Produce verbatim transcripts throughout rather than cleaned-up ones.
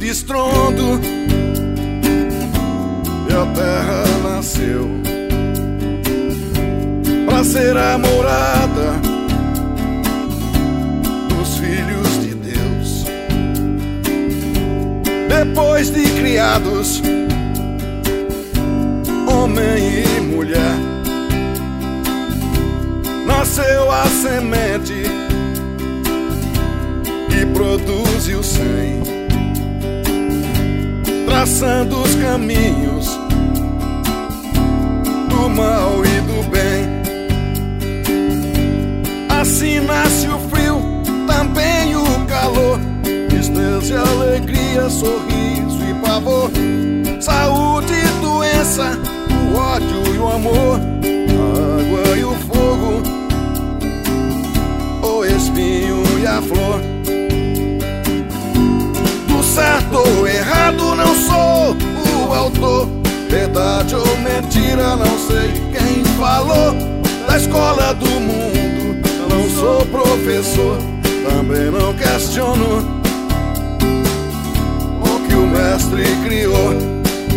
estrondo e a terra nasceu pra ser a morada dos filhos de Deus. Depois de criados, homem e mulher, nasceu a semente que produz o cem, traçando os caminhos do mal e do bem. Assim nasce o frio, também o calor, tristeza e alegria, sorriso e pavor, saúde e doença, o ódio e o amor, a água e o fogo, o espinho e a flor. Do certo ou errado não sou o autor, verdade ou mentira não sei quem falou. Da escola do mundo não sou professor, também não questiono o que o mestre criou.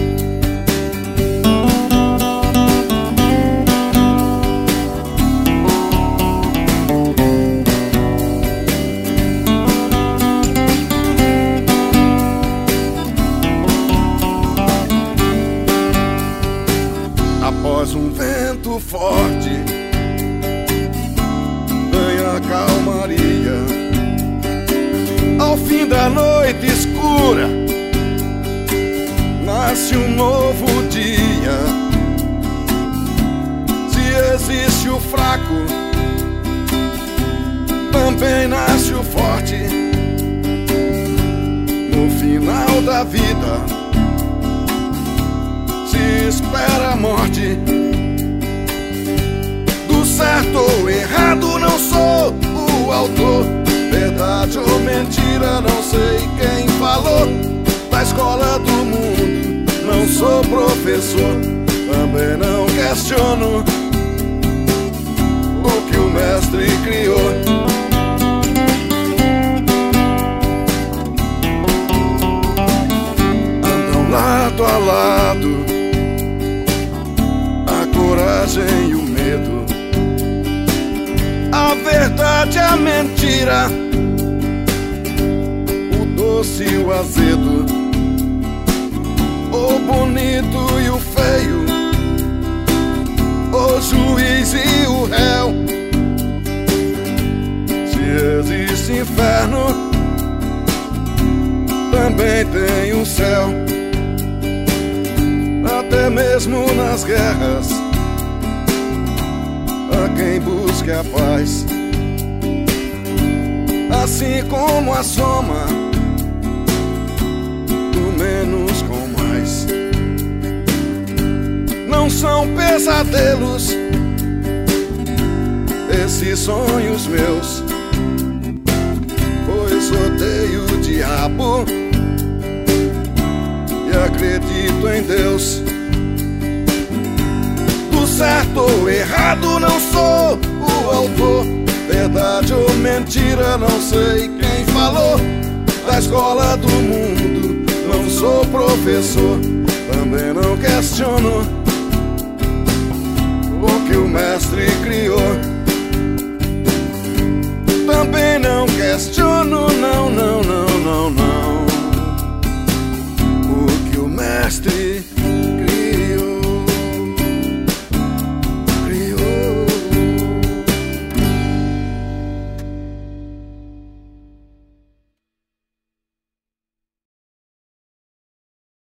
Após um vento forte, ganha calmaria. Ao fim da noite escura, nasce um novo dia. Se existe o fraco, também nasce o forte. No final da vida se espera a morte. Do certo ou errado não sou o autor, verdade ou mentira não sei quem falou. Da escola do mundo não sou professor, também não questiono o que o mestre criou. Andam lado a lado a coragem e o medo, a verdade e a mentira, o doce e o azedo, o bonito e o feio, o juiz e o réu. Se existe inferno, também tem um céu. Até mesmo nas guerras, a quem busque a paz, assim como a soma do menos com mais. Não são pesadelos esses sonhos meus, pois odeio o diabo e acredito em Deus. Do certo ou errado não sou o autor, verdade ou mentira não sei quem falou. Da escola do mundo não sou professor, também não questiono